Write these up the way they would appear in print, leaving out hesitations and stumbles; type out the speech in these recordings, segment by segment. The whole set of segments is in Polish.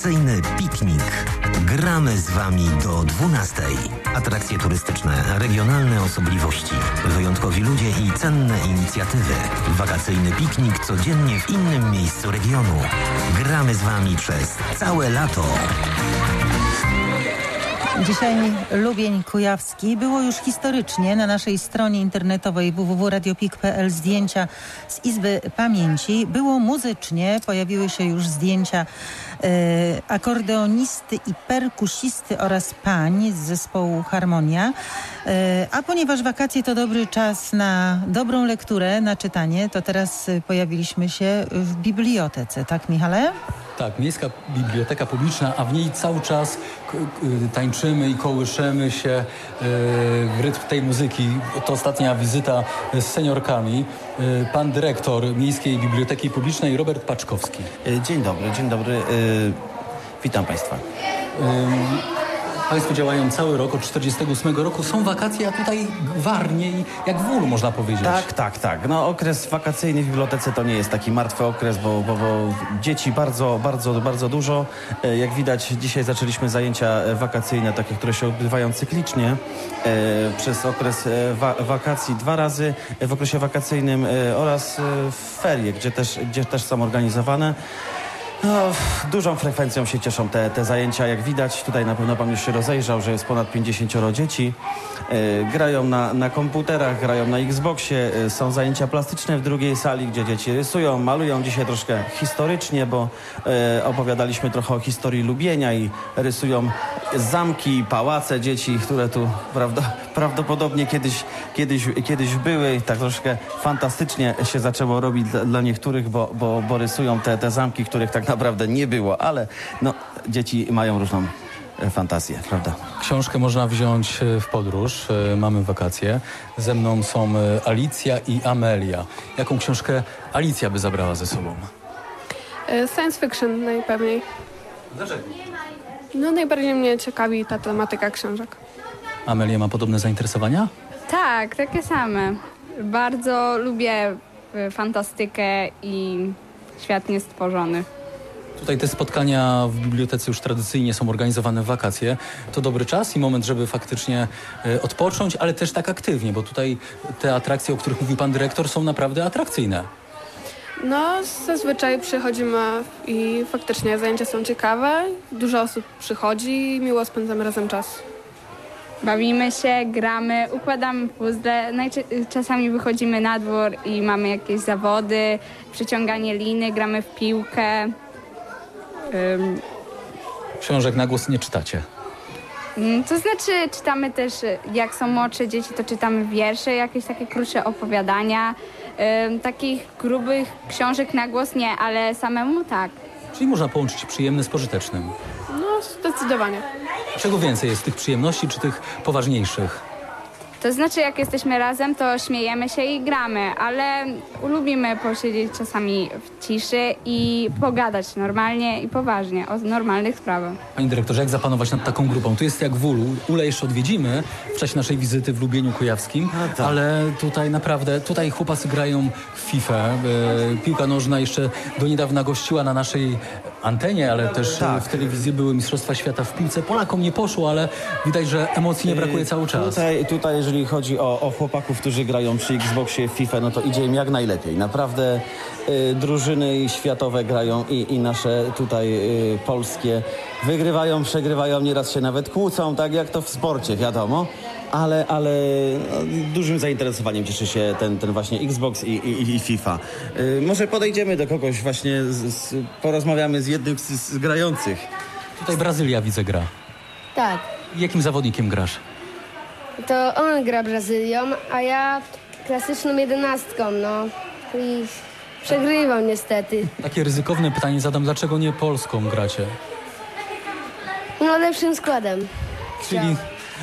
Wakacyjny piknik. Gramy z Wami do 12. Atrakcje turystyczne, regionalne osobliwości, wyjątkowi ludzie i cenne inicjatywy. Wakacyjny piknik codziennie w innym miejscu regionu. Gramy z Wami przez całe lato. Dzisiaj Lubień Kujawski. Było już historycznie na naszej stronie internetowej www.radiopik.pl zdjęcia z Izby Pamięci. Było muzycznie, pojawiły się już zdjęcia akordeonisty i perkusisty oraz pań z zespołu Harmonia. A ponieważ wakacje to dobry czas na dobrą lekturę, na czytanie, to teraz pojawiliśmy się w bibliotece. Tak, Michale? Tak, Miejska Biblioteka Publiczna, a w niej cały czas tańczymy i kołyszemy się w rytm tej muzyki. To ostatnia wizyta z seniorkami. Pan dyrektor Miejskiej Biblioteki Publicznej Robert Paczkowski. Dzień dobry. Witam Państwa. Państwo działają cały rok, od 1948 roku. Są wakacje, a tutaj warnie i jak w ulu, można powiedzieć. Tak. No, okres wakacyjny w bibliotece to nie jest taki martwy okres, bo dzieci bardzo dużo. Jak widać, dzisiaj zaczęliśmy zajęcia wakacyjne, takie, które się odbywają cyklicznie przez okres wakacji 2 razy w okresie wakacyjnym oraz w ferie, gdzie też są organizowane. No, dużą frekwencją się cieszą te zajęcia, jak widać. Tutaj na pewno Pan już się rozejrzał, że jest ponad 50 dzieci. Grają na komputerach, grają na Xboxie. Są zajęcia plastyczne w drugiej sali, gdzie dzieci rysują, malują. Dzisiaj troszkę historycznie, bo opowiadaliśmy trochę o historii Lubienia i rysują zamki, pałace dzieci, które tu prawdopodobnie kiedyś były. Tak troszkę fantastycznie się zaczęło robić dla niektórych, bo rysują te zamki, których tak naprawdę nie było, ale no, dzieci mają różną fantazję, prawda? Książkę można wziąć w podróż. Mamy wakacje. Ze mną są Alicja i Amelia. Jaką książkę Alicja by zabrała ze sobą? Science fiction najpewniej. Dlaczego? No najbardziej mnie ciekawi ta tematyka książek. Amelia ma podobne zainteresowania? Tak, takie same. Bardzo lubię fantastykę i świat niestworzony. Tutaj te spotkania w bibliotece już tradycyjnie są organizowane w wakacje. To dobry czas i moment, żeby faktycznie odpocząć, ale też tak aktywnie, bo tutaj te atrakcje, o których mówił pan dyrektor, są naprawdę atrakcyjne. No zazwyczaj przychodzimy i faktycznie zajęcia są ciekawe. Dużo osób przychodzi i miło spędzamy razem czas. Bawimy się, gramy, układamy puzzle. Czasami wychodzimy na dwór i mamy jakieś zawody, przyciąganie liny, gramy w piłkę. Książek na głos nie czytacie? To znaczy czytamy też, jak są młodsze dzieci, to czytamy wiersze, jakieś takie krótsze opowiadania. Takich grubych książek na głos nie, ale samemu tak. Czyli można połączyć przyjemne z pożytecznym? No zdecydowanie. Czego więcej jest, tych przyjemności czy tych poważniejszych? To znaczy, jak jesteśmy razem, to śmiejemy się i gramy, ale lubimy posiedzieć czasami w ciszy i pogadać normalnie i poważnie o normalnych sprawach. Panie dyrektorze, jak zapanować nad taką grupą? Tu jest jak w ulu. Ulę jeszcze odwiedzimy w czasie naszej wizyty w Lubieniu Kujawskim, ale tutaj naprawdę, chłopacy grają w FIFA. Piłka nożna jeszcze do niedawna gościła na naszej antenie, ale też w telewizji były Mistrzostwa Świata w piłce. Polakom nie poszło, ale widać, że emocji nie brakuje cały czas. Tutaj jeżeli chodzi o chłopaków, którzy grają przy Xboxie w FIFA, no to idzie im jak najlepiej. Naprawdę drużyny światowe grają i nasze tutaj polskie wygrywają, przegrywają, nieraz się nawet kłócą, tak jak to w sporcie, wiadomo. Ale dużym zainteresowaniem cieszy się ten właśnie Xbox i FIFA. Może podejdziemy do kogoś właśnie, porozmawiamy z jednym z grających. Tutaj Brazylia widzę gra. Tak. Jakim zawodnikiem grasz? To on gra Brazylią, a ja klasyczną 11, no. I przegrywam niestety. Takie ryzykowne pytanie zadam, dlaczego nie Polską gracie? No lepszym składem. Czyli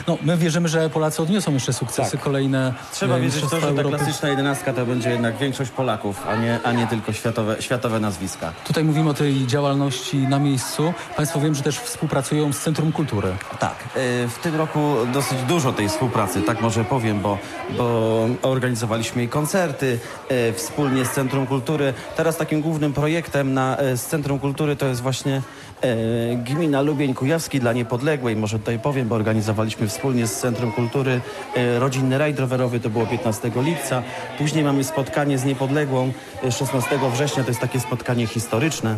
No, my wierzymy, że Polacy odniosą jeszcze sukcesy, Tak. kolejne Trzeba wierzyć w to, mistrzostwa że ta Europy. klasyczna 11 to będzie jednak większość Polaków, a nie tylko światowe nazwiska. Tutaj mówimy o tej działalności na miejscu. Państwo wiem, że też współpracują z Centrum Kultury. Tak, w tym roku dosyć dużo tej współpracy, tak może powiem, bo organizowaliśmy i koncerty wspólnie z Centrum Kultury. Teraz takim głównym projektem z Centrum Kultury to jest właśnie gmina Lubień Kujawski dla Niepodległej. Może tutaj powiem, bo organizowaliśmy wspólnie z Centrum Kultury rodzinny rajd rowerowy, to było 15 lipca. Później mamy spotkanie z Niepodległą 16 września, to jest takie spotkanie historyczne,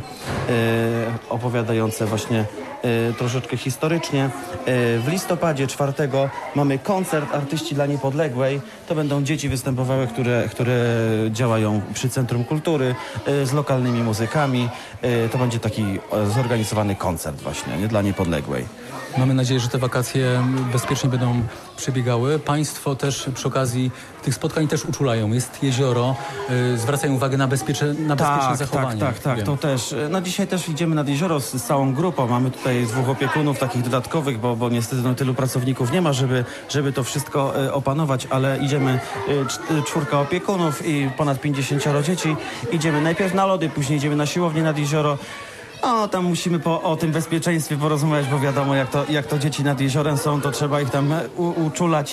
opowiadające właśnie troszeczkę historycznie. W listopadzie 4 mamy koncert Artyści dla Niepodległej. To będą dzieci występowały, które działają przy Centrum Kultury z lokalnymi muzykami. To będzie taki zorganizowany koncert właśnie, nie, dla Niepodległej. Mamy nadzieję, że te wakacje bezpiecznie będą przebiegały. Państwo też przy okazji tych spotkań też uczulają. Jest jezioro, zwracają uwagę na bezpieczne zachowanie. Tak, to też. No dzisiaj też idziemy nad jezioro z całą grupą. Mamy tutaj 2 opiekunów takich dodatkowych, bo niestety tylu pracowników nie ma, żeby to wszystko opanować, ale idziemy 4 opiekunów i ponad 50 dzieci. Idziemy najpierw na lody, później idziemy na siłownię nad jezioro. No, tam musimy o tym bezpieczeństwie porozmawiać, bo wiadomo, jak to dzieci nad jeziorem są, to trzeba ich tam uczulać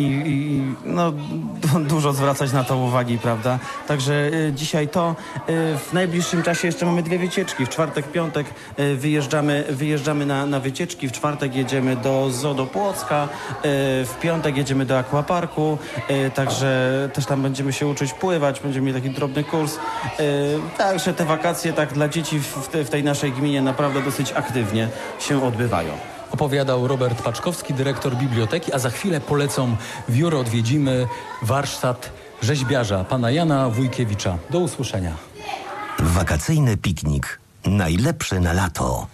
i no, dużo zwracać na to uwagi, prawda? Także dzisiaj w najbliższym czasie jeszcze mamy 2 wycieczki. W czwartek, piątek wyjeżdżamy na wycieczki. W czwartek jedziemy do Zoo do Płocka, w piątek jedziemy do Aquaparku, także też tam będziemy się uczyć pływać, będziemy mieli taki drobny kurs. Także te wakacje tak dla dzieci w tej naszej gminie naprawdę dosyć aktywnie się odbywają. Opowiadał Robert Paczkowski, dyrektor biblioteki, a za chwilę polecą w Juro, odwiedzimy warsztat rzeźbiarza, pana Jana Wójkiewicza. Do usłyszenia. Wakacyjny piknik. Najlepszy na lato.